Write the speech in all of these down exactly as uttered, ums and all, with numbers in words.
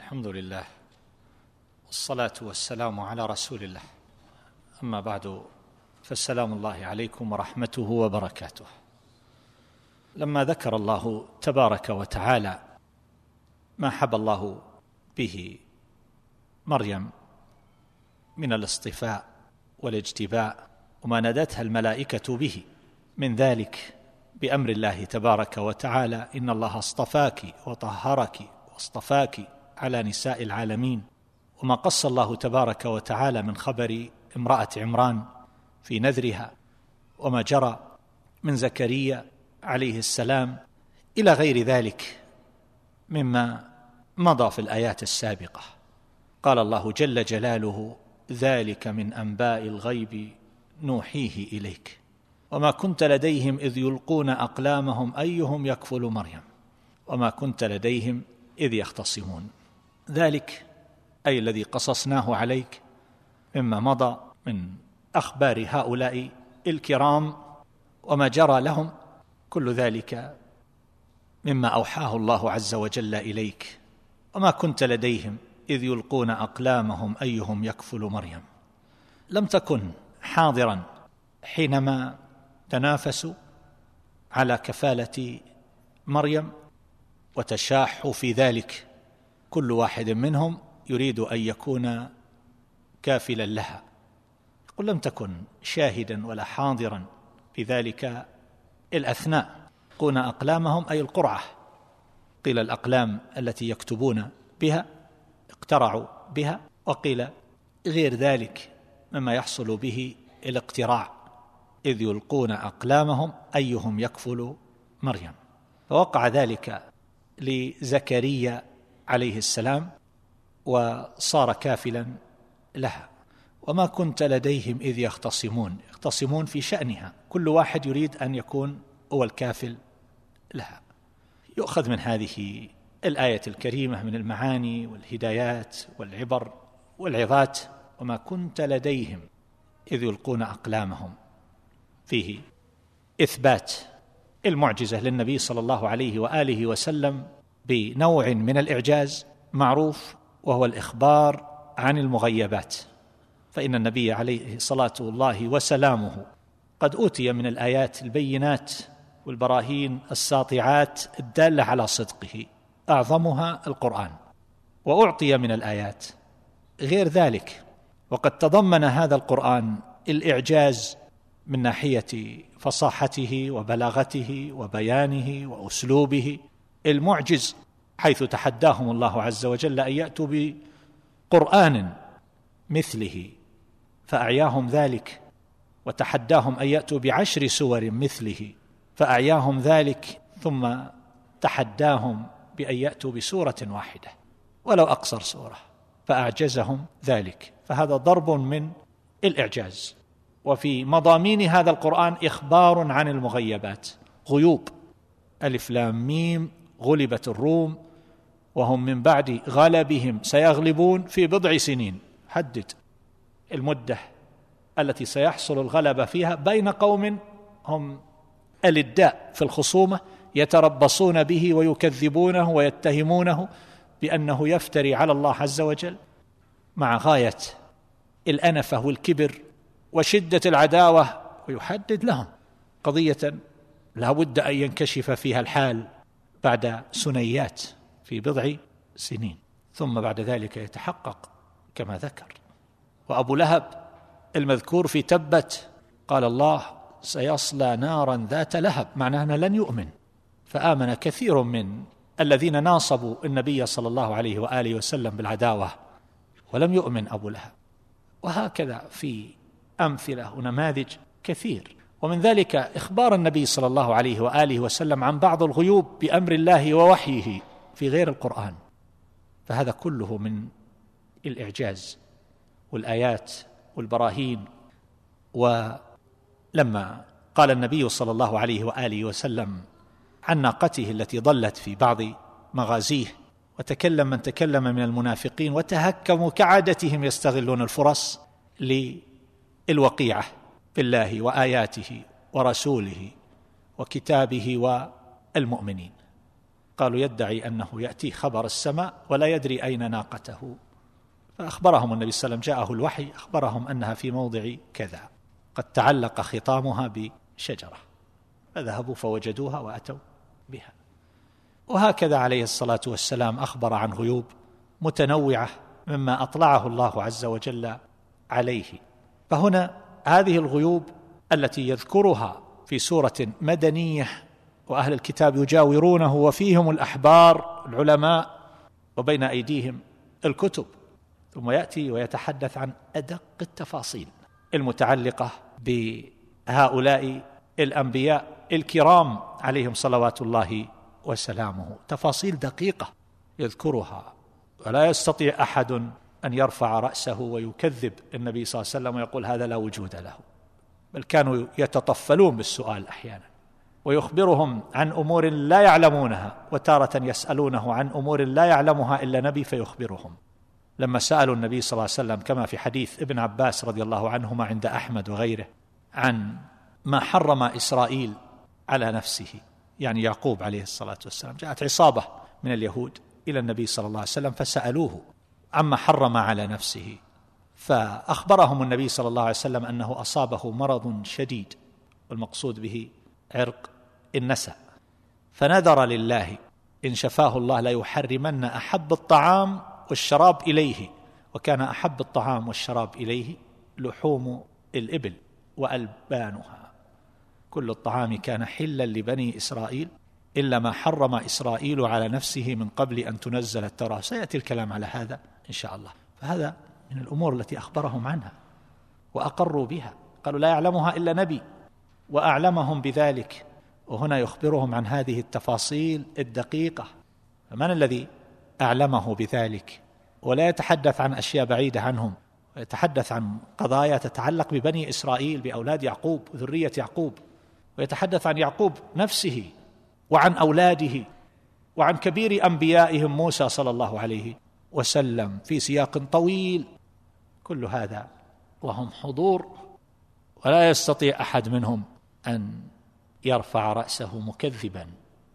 الحمد لله والصلاة والسلام على رسول الله، أما بعد، فالسلام الله عليكم ورحمته وبركاته. لما ذكر الله تبارك وتعالى ما حب الله به مريم من الاصطفاء والاجتباء وما نادتها الملائكة به من ذلك بأمر الله تبارك وتعالى: إن الله اصطفاك وطهرك واصطفاك على نساء العالمين، وما قص الله تبارك وتعالى من خبر امرأة عمران في نذرها، وما جرى من زكريا عليه السلام، إلى غير ذلك مما مضى في الآيات السابقة. قال الله جل جلاله: ذلك من أنباء الغيب نوحيه إليك وما كنت لديهم إذ يلقون أقلامهم أيهم يكفل مريم وما كنت لديهم إذ يختصمون. ذلك أي الذي قصصناه عليك مما مضى من أخبار هؤلاء الكرام وما جرى لهم، كل ذلك مما أوحاه الله عز وجل إليك. وما كنت لديهم إذ يلقون أقلامهم أيهم يكفل مريم. لم تكن حاضرا حينما تنافسوا على كفالة مريم وتشاحوا في ذلك، كل واحد منهم يريد أن يكون كافلا لها. قل لم تكن شاهدا ولا حاضرا في ذلك الأثناء. يلقون أقلامهم أي القرعة، قيل الأقلام التي يكتبون بها اقترعوا بها، وقيل غير ذلك مما يحصل به الاقتراع، إذ يلقون أقلامهم أيهم يكفل مريم. فوقع ذلك لزكريا عليه السلام وصار كافلا لها. وما كنت لديهم إذ يختصمون، يختصمون في شأنها، كل واحد يريد أن يكون هو الكافل لها. يؤخذ من هذه الآية الكريمة من المعاني والهدايات والعبر والعظات: وما كنت لديهم إذ يلقون أقلامهم، فيه إثبات المعجزة للنبي صلى الله عليه وآله وسلم بنوع من الإعجاز معروف، وهو الإخبار عن المغيبات. فإن النبي عليه صلاة الله وسلامه قد أوتي من الآيات البينات والبراهين الساطعات الدالة على صدقه، أعظمها القرآن، وأعطي من الآيات غير ذلك. وقد تضمن هذا القرآن الإعجاز من ناحية فصاحته وبلاغته وبيانه وأسلوبه المعجز، حيث تحداهم الله عز وجل أن يأتوا بقرآن مثله فأعياهم ذلك، وتحداهم أن يأتوا بعشر سور مثله فأعياهم ذلك، ثم تحداهم بأن يأتوا بسورة واحدة ولو أقصر سورة فأعجزهم ذلك. فهذا ضرب من الإعجاز. وفي مضامين هذا القرآن إخبار عن المغيبات، غيوب: ألف لام ميم، غلبت الروم وهم من بعد غلبهم سيغلبون في بضع سنين. حدد المدة التي سيحصل الغلبة فيها بين قوم هم الإداء في الخصومة يتربصون به ويكذبونه ويتهمونه بأنه يفتري على الله عز وجل، مع غاية الأنفة والكبر وشدة العداوة، ويحدد لهم قضية لا بد أن ينكشف فيها الحال بعد سنيات في بضع سنين، ثم بعد ذلك يتحقق كما ذكر. وأبو لهب المذكور في تبت قال الله: سيصلى نارا ذات لهب، معناه أنه لن يؤمن. فآمن كثير من الذين ناصبوا النبي صلى الله عليه وآله وسلم بالعداوة، ولم يؤمن أبو لهب. وهكذا في أمثلة ونماذج كثير. ومن ذلك إخبار النبي صلى الله عليه وآله وسلم عن بعض الغيوب بأمر الله ووحيه في غير القرآن. فهذا كله من الإعجاز والآيات والبراهين. ولما قال النبي صلى الله عليه وآله وسلم عن ناقته التي ضلت في بعض مغازيه، وتكلم من تكلم من المنافقين وتهكموا كعادتهم يستغلون الفرص للوقيعة بالله وآياته ورسوله وكتابه والمؤمنين. قالوا يدعي أنه يأتي خبر السماء ولا يدري أين ناقته، فأخبرهم النبي صلى الله عليه وسلم، جاءه الوحي أخبرهم أنها في موضع كذا قد تعلق خطامها بشجرة، فذهبوا فوجدوها وأتوا بها. وهكذا عليه الصلاة والسلام أخبر عن غيوب متنوعة مما أطلعه الله عز وجل عليه. فهنا هذه الغيوب التي يذكرها في سورة مدنية وأهل الكتاب يجاورونه وفيهم الأحبار العلماء وبين أيديهم الكتب، ثم يأتي ويتحدث عن أدق التفاصيل المتعلقة بهؤلاء الأنبياء الكرام عليهم صلوات الله وسلامه، تفاصيل دقيقة يذكرها، ولا يستطيع أحد أن يرفع رأسه ويكذب النبي صلى الله عليه وسلم ويقول هذا لا وجود له، بل كانوا يتطفلون بالسؤال أحيانا، ويخبرهم عن أمور لا يعلمونها، وتارة يسألونه عن أمور لا يعلمها إلا نبي فيخبرهم. لما سألوا النبي صلى الله عليه وسلم كما في حديث ابن عباس رضي الله عنهما عند أحمد وغيره عن ما حرم إسرائيل على نفسه، يعني يعقوب عليه الصلاة والسلام، جاءت عصابة من اليهود إلى النبي صلى الله عليه وسلم فسألوه عما حرم على نفسه، فأخبرهم النبي صلى الله عليه وسلم أنه أصابه مرض شديد، والمقصود به عرق النسا، فنذر لله إن شفاه الله لا يحرمن أحب الطعام والشراب إليه، وكان أحب الطعام والشراب إليه لحوم الإبل وألبانها، كل الطعام كان حلا لبني إسرائيل إلا ما حرم إسرائيل على نفسه من قبل أن تنزل التوراة. سيأتي الكلام على هذا إن شاء الله. فهذا من الأمور التي أخبرهم عنها وأقروا بها، قالوا لا يعلمها إلا نبي وأعلمهم بذلك، وهنا يخبرهم عن هذه التفاصيل الدقيقة. فمن الذي أعلمه بذلك؟ ولا يتحدث عن أشياء بعيدة عنهم، ويتحدث عن قضايا تتعلق ببني إسرائيل بأولاد يعقوب وذرية يعقوب، ويتحدث عن يعقوب نفسه وعن أولاده وعن كبير أنبيائهم موسى صلى الله عليه وسلم في سياق طويل، كل هذا وهم حضور، ولا يستطيع أحد منهم أن يرفع رأسه مكذبا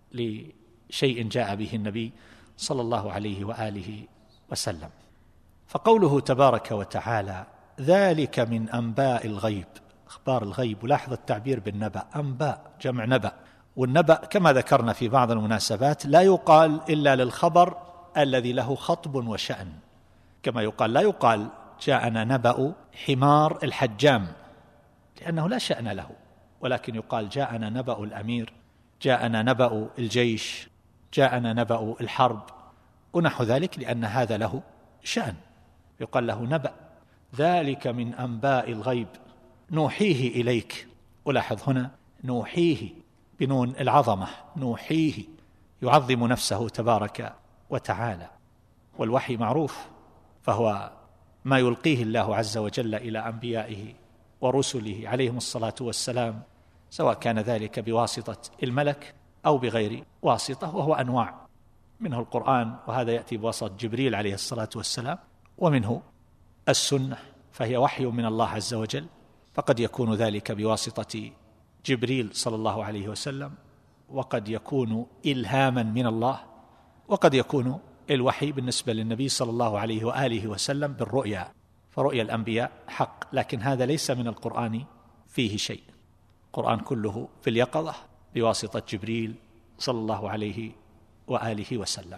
لشيء جاء به النبي صلى الله عليه وآله وسلم. فقوله تبارك وتعالى ذلك من أنباء الغيب، أخبار الغيب، ولاحظ التعبير بالنبأ، أنباء جمع نبأ، والنبأ كما ذكرنا في بعض المناسبات لا يقال إلا للخبر الذي له خطب وشأن، كما يقال لا يقال جاءنا نبأ حمار الحجام لأنه لا شأن له، ولكن يقال جاءنا نبأ الأمير، جاءنا نبأ الجيش، جاءنا نبأ الحرب ونحو ذلك، لأن هذا له شأن، يقال له نبأ. ذلك من أنباء الغيب نوحيه إليك، ولاحظ هنا نوحيه بنون العظمة، نوحيه يعظم نفسه تبارك وتعالى. والوحي معروف، فهو ما يلقيه الله عز وجل إلى أنبيائه ورسله عليهم الصلاة والسلام، سواء كان ذلك بواسطة الملك أو بغير واسطة، وهو أنواع، منه القرآن وهذا يأتي بواسطة جبريل عليه الصلاة والسلام، ومنه السنة فهي وحي من الله عز وجل، فقد يكون ذلك بواسطة جبريل صلى الله عليه وسلم، وقد يكون إلهاما من الله، وقد يكون الوحي بالنسبة للنبي صلى الله عليه وآله وسلم بالرؤيا، فرؤيا الأنبياء حق، لكن هذا ليس من القرآن فيه شيء، القرآن كله في اليقظة بواسطة جبريل صلى الله عليه وآله وسلم.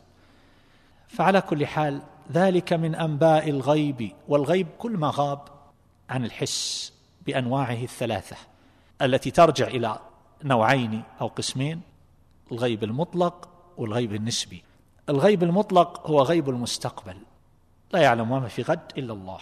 فعلى كل حال ذلك من أنباء الغيب، والغيب كل ما غاب عن الحس بأنواعه الثلاثة التي ترجع إلى نوعين أو قسمين، الغيب المطلق والغيب النسبي. الغيب المطلق هو غيب المستقبل، لا يعلم ما في غد إلا الله،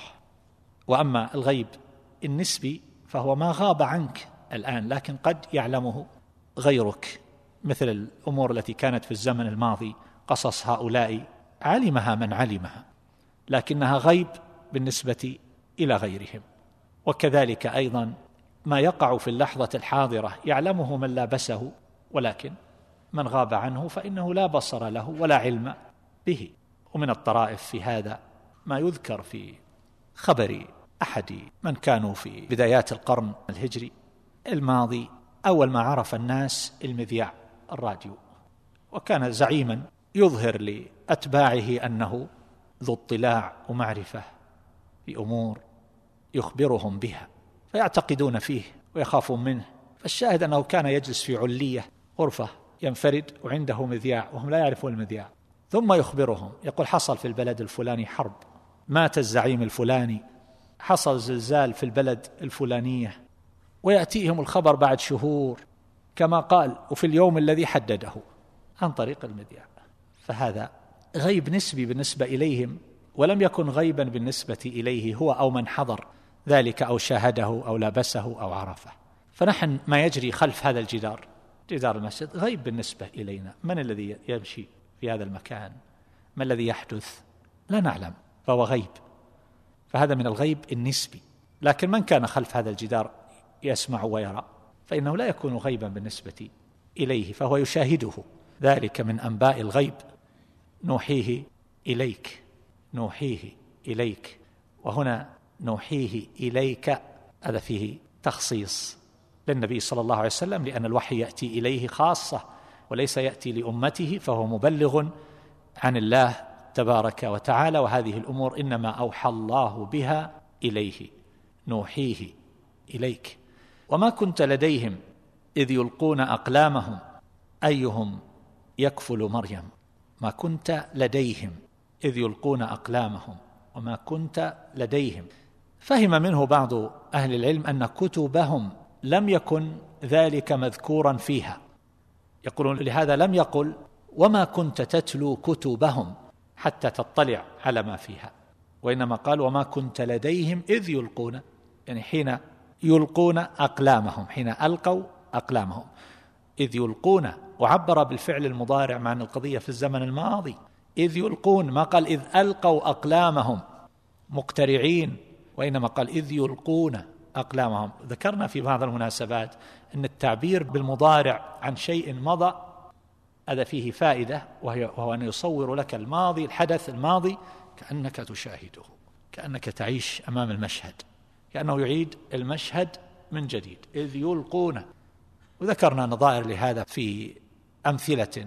وأما الغيب النسبي فهو ما غاب عنك الآن لكن قد يعلمه غيرك، مثل الأمور التي كانت في الزمن الماضي، قصص هؤلاء علمها من علمها لكنها غيب بالنسبة إلى غيرهم. وكذلك أيضا ما يقع في اللحظة الحاضرة يعلمه من لابسه، ولكن من غاب عنه فإنه لا بصر له ولا علم به. ومن الطرائف في هذا ما يذكر في خبر أحد من كانوا في بدايات القرن الهجري الماضي، أول ما عرف الناس المذياع الراديو، وكان زعيما يظهر لأتباعه أنه ذو اطلاع ومعرفة في أمور يخبرهم بها، فيعتقدون فيه ويخافون منه. فالشاهد أنه كان يجلس في علية غرفة ينفرد وعنده مذياع وهم لا يعرفون المذياع، ثم يخبرهم يقول حصل في البلد الفلاني حرب، مات الزعيم الفلاني، حصل زلزال في البلد الفلانية، ويأتيهم الخبر بعد شهور كما قال وفي اليوم الذي حدده عن طريق المذياع. فهذا غيب نسبي بالنسبة إليهم، ولم يكن غيبا بالنسبة إليه هو أو من حضر ذلك أو شاهده أو لابسه أو عرفه. فنحن ما يجري خلف هذا الجدار، جدار المسجد، غيب بالنسبة إلينا. من الذي يمشي في هذا المكان؟ ما الذي يحدث؟ لا نعلم، فهو غيب. فهذا من الغيب النسبي. لكن من كان خلف هذا الجدار يسمع ويرى فإنه لا يكون غيبا بالنسبة إليه، فهو يشاهده. ذلك من أنباء الغيب نوحيه إليك، نوحيه إليك. وهنا نوحيه إليك هذا فيه تخصيص للنبي صلى الله عليه وسلم، لأن الوحي يأتي إليه خاصة وليس يأتي لأمته، فهو مبلغ عن الله تبارك وتعالى، وهذه الأمور إنما أوحى الله بها إليه. نوحيه إليك. وما كنت لديهم إذ يلقون أقلامهم أيهم يكفل مريم. ما كنت لديهم إذ يلقون أقلامهم، وما كنت لديهم. فهم منه بعض أهل العلم أن كتبهم لم يكن ذلك مذكورا فيها، يقولون لهذا لم يقل وما كنت تتلو كتبهم حتى تطلع على ما فيها، وإنما قال وما كنت لديهم إذ يلقون، يعني حين يلقون أقلامهم، حين ألقوا أقلامهم. إذ يلقون، وعبر بالفعل المضارع مع أن القضية في الزمن الماضي. إذ يلقون، ما قال إذ ألقوا أقلامهم مقترعين، وإنما قال إذ يلقون أقلامهم. ذكرنا في بعض المناسبات أن التعبير بالمضارع عن شيء مضى هذا فيه فائدة، وهو أن يصور لك الماضي، الحدث الماضي، كأنك تشاهده، كأنك تعيش أمام المشهد، كأنه يعيد المشهد من جديد. إذ يلقون. وذكرنا نظائر لهذا في أمثلة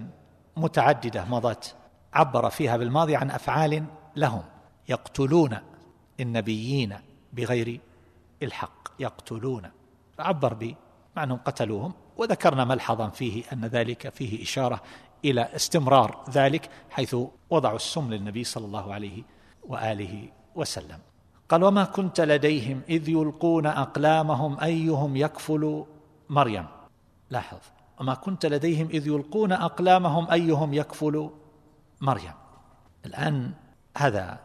متعددة مضت عبر فيها بالماضي عن أفعال لهم. يقتلون النبيين بغير الحق، يقتلون، فعبر بمعنى أنهم قتلوهم. وذكرنا ملحظا فيه أن ذلك فيه إشارة إلى استمرار ذلك، حيث وضعوا السم للنبي صلى الله عليه وآله وسلم. قال وما كنت لديهم إذ يلقون أقلامهم أيهم يكفل مريم. لاحظ، وما كنت لديهم إذ يلقون أقلامهم أيهم يكفل مريم. الآن هذا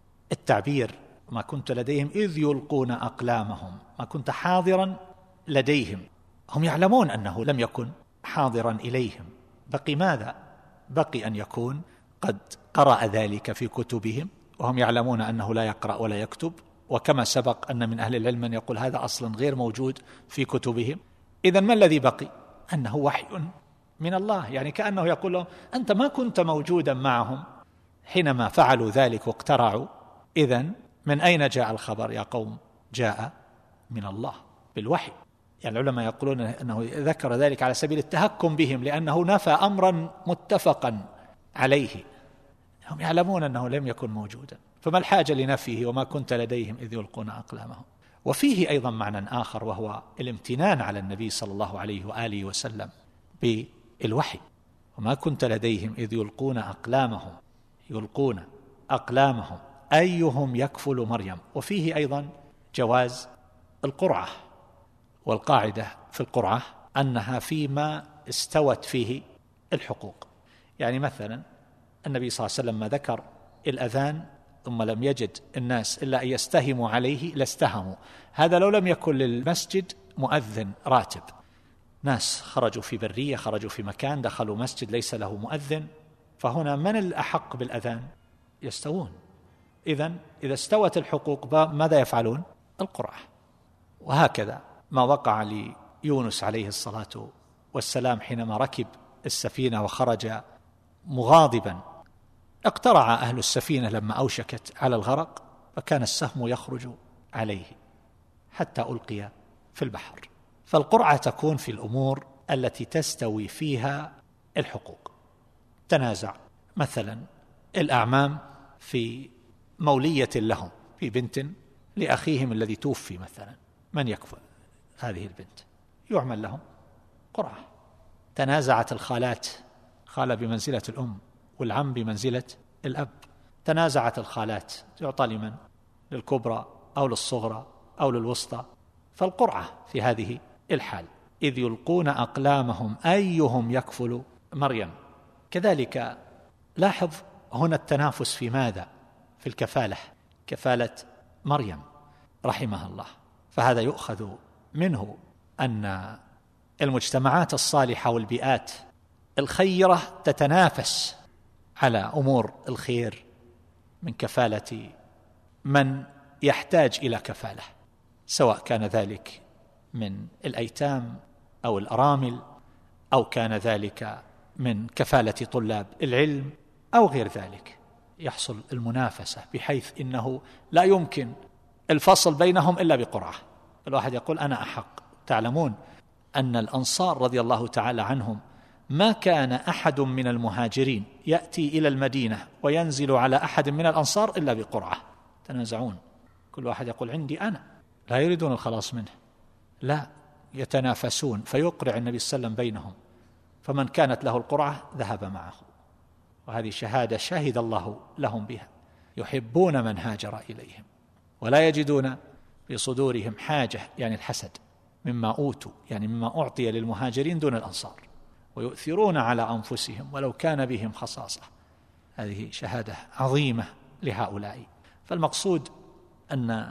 التعبير ما كنت لديهم إذ يلقون أقلامهم، ما كنت حاضرا لديهم. هم يعلمون أنه لم يكن حاضرا إليهم. بقي ماذا؟ بقي أن يكون قد قرأ ذلك في كتبهم، وهم يعلمون أنه لا يقرأ ولا يكتب. وكما سبق أن من أهل العلم من يقول هذا أصلا غير موجود في كتبهم. إذن ما الذي بقي؟ أنه وحي من الله، يعني كأنه يقول لهم أنت ما كنت موجودا معهم حينما فعلوا ذلك واقترعوا، إذن من أين جاء الخبر يا قوم؟ جاء من الله بالوحي. يعني العلماء يقولون أنه ذكر ذلك على سبيل التهكم بهم، لأنه نفى أمرا متفقا عليه. هم يعلمون أنه لم يكن موجودا، فما الحاجة لنفيه وما كنت لديهم إذ يلقون أقلامهم. وفيه أيضا معنى آخر، وهو الامتنان على النبي صلى الله عليه وآله وسلم بالوحي. وما كنت لديهم إذ يلقون أقلامهم، يلقون أقلامهم أيهم يكفل مريم. وفيه أيضا جواز القرعة، والقاعدة في القرعة أنها فيما استوت فيه الحقوق. يعني مثلا النبي صلى الله عليه وسلم ما ذكر الأذان ثم لم يجد الناس إلا أن يستهموا عليه لاستهموا. هذا لو لم يكن للمسجد مؤذن راتب، ناس خرجوا في برية، خرجوا في مكان، دخلوا مسجد ليس له مؤذن، فهنا من الأحق بالأذان؟ يستوون. إذن إذا استوت الحقوق ماذا يفعلون؟ القرعة. وهكذا ما وقع ليونس عليه الصلاة والسلام حينما ركب السفينة وخرج مغاضبا، اقترع أهل السفينة لما أوشكت على الغرق، فكان السهم يخرج عليه حتى ألقي في البحر. فالقرعة تكون في الأمور التي تستوي فيها الحقوق. تنازع مثلا الأعمام في مولية لهم، في بنت لأخيهم الذي توفي مثلا، من يكفل هذه البنت؟ يعمل لهم قرعة. تنازعت الخالات، خالة بمنزلة الأم والعم بمنزلة الأب، تنازعت الخالات، يعطى لمن؟ للكبرى أو للصغرى أو للوسطى؟ فالقرعة في هذه الحال، إذ يلقون أقلامهم أيهم يكفل مريم. كذلك لاحظ هنا التنافس في ماذا؟ في الكفالة، كفالة مريم رحمها الله. فهذا يؤخذ منه أن المجتمعات الصالحة والبيئات الخيرة تتنافس على أمور الخير من كفالة من يحتاج إلى كفالة، سواء كان ذلك من الأيتام أو الأرامل، أو كان ذلك من كفالة طلاب العلم أو غير ذلك. يحصل المنافسة بحيث إنه لا يمكن الفصل بينهم إلا بقرعة. الواحد يقول أنا أحق. تعلمون أن الأنصار رضي الله تعالى عنهم ما كان أحد من المهاجرين يأتي إلى المدينة وينزل على أحد من الأنصار إلا بقرعة. تنازعون، كل واحد يقول عندي أنا، لا يريدون الخلاص منه، لا، يتنافسون، فيقرع النبي صلى الله عليه وسلم بينهم، فمن كانت له القرعة ذهب معه. وهذه شهادة شهد الله لهم بها، يحبون من هاجر إليهم ولا يجدون في صدورهم حاجة، يعني الحسد، مما أوتوا، يعني مما أعطي للمهاجرين دون الأنصار، ويؤثرون على أنفسهم ولو كان بهم خصاصة. هذه شهادة عظيمة لهؤلاء. فالمقصود أن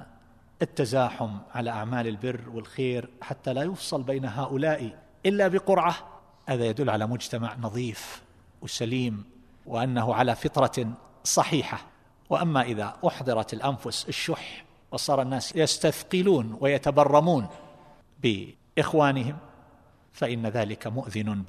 التزاحم على أعمال البر والخير حتى لا يفصل بين هؤلاء إلا بقرعة، هذا يدل على مجتمع نظيف وسليم، وأنه على فطرة صحيحة. وأما إذا أحضرت الأنفس الشح وصار الناس يستثقلون ويتبرمون بإخوانهم، فإن ذلك مؤذن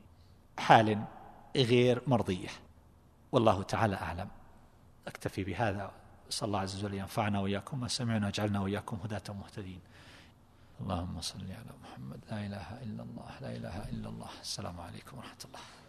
بحال غير مرضية. والله تعالى أعلم. أكتفي بهذا، صلى الله عز وجل ينفعنا وإياكم ما سمعنا، وجعلنا وإياكم هداة مهتدين. اللهم صل على محمد. لا إله إلا الله، لا إله إلا الله. السلام عليكم ورحمة الله.